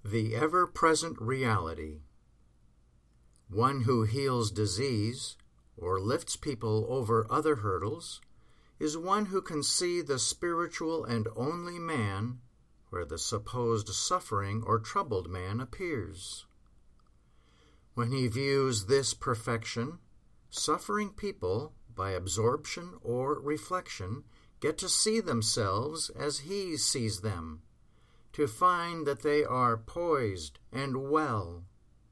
The ever-present reality. One who heals disease or lifts people over other hurdles is one who can see the spiritual and only man where the supposed suffering or troubled man appears. When he views this perfection, suffering people, by absorption or reflection, get to see themselves as he sees them, to find that they are poised and well.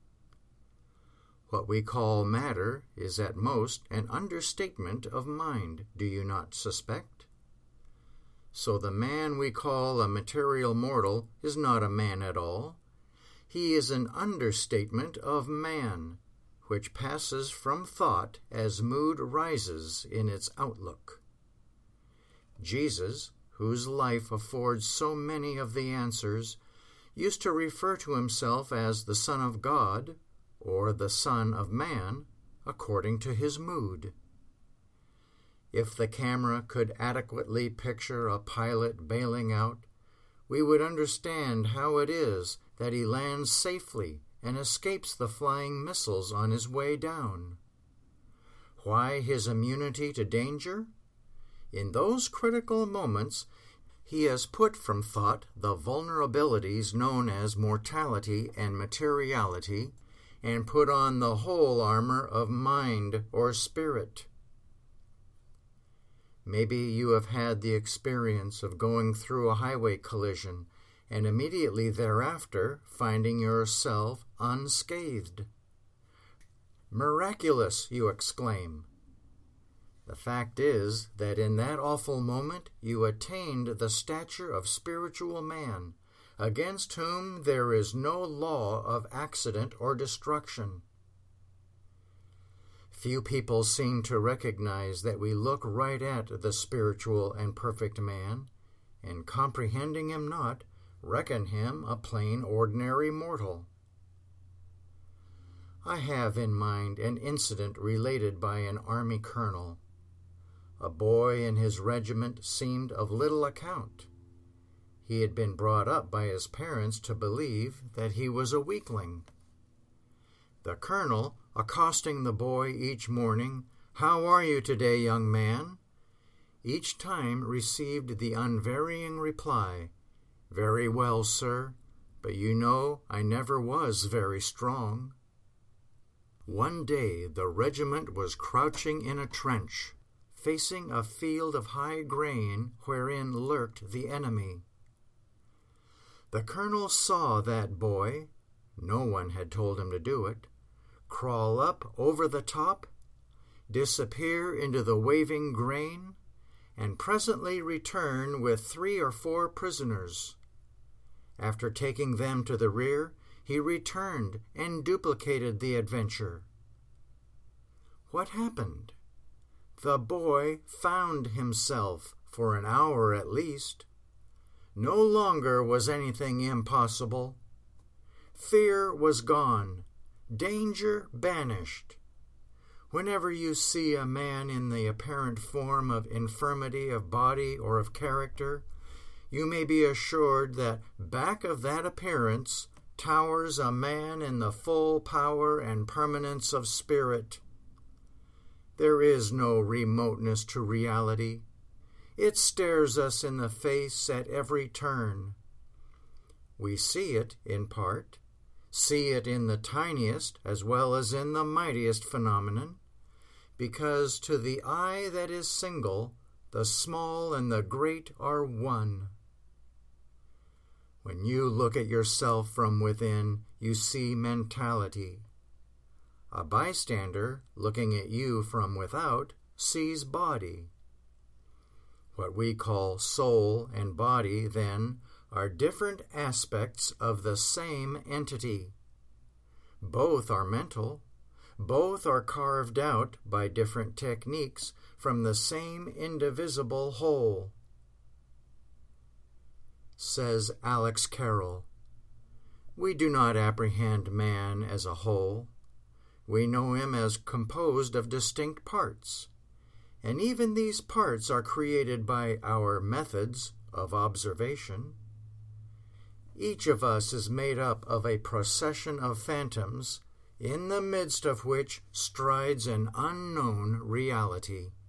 What we call matter is at most an understatement of mind, do you not suspect? So the man we call a material mortal is not a man at all. He is an understatement of man, which passes from thought as mood rises in its outlook. Jesus, whose life affords so many of the answers, used to refer to himself as the Son of God, or the Son of Man, according to his mood. If the camera could adequately picture a pilot bailing out, we would understand how it is that he lands safely and escapes the flying missiles on his way down. Why his immunity to danger? In those critical moments, he has put from thought the vulnerabilities known as mortality and materiality, and put on the whole armor of mind or spirit. Maybe you have had the experience of going through a highway collision and immediately thereafter finding yourself unscathed. Miraculous, you exclaim. The fact is that in that awful moment you attained the stature of spiritual man, against whom there is no law of accident or destruction. Few people seem to recognize that we look right at the spiritual and perfect man, and comprehending him not, reckon him a plain ordinary mortal. I have in mind an incident related by an army colonel. A boy in his regiment seemed of little account. He had been brought up by his parents to believe that he was a weakling. The colonel, accosting the boy each morning, "How are you today, young man?" each time received the unvarying reply, "Very well, sir, but you know I never was very strong." One day the regiment was crouching in a trench, facing a field of high grain wherein lurked the enemy. The colonel saw that boy, no one had told him to do it, crawl up over the top, disappear into the waving grain, and presently return with 3 or 4 prisoners. After taking them to the rear, he returned and duplicated the adventure. What happened? The boy found himself, for an hour at least. No longer was anything impossible. Fear was gone, danger banished. Whenever you see a man in the apparent form of infirmity of body or of character, you may be assured that back of that appearance towers a man in the full power and permanence of spirit. There is no remoteness to reality. It stares us in the face at every turn. We see it in part, see it in the tiniest as well as in the mightiest phenomenon, because to the eye that is single, the small and the great are one. When you look at yourself from within, you see mentality. A bystander, looking at you from without, sees body. What we call soul and body, then, are different aspects of the same entity. Both are mental. Both are carved out by different techniques from the same indivisible whole. Says Alex Carroll, "We do not apprehend man as a whole. We know him as composed of distinct parts, and even these parts are created by our methods of observation. Each of us is made up of a procession of phantoms, in the midst of which strides an unknown reality.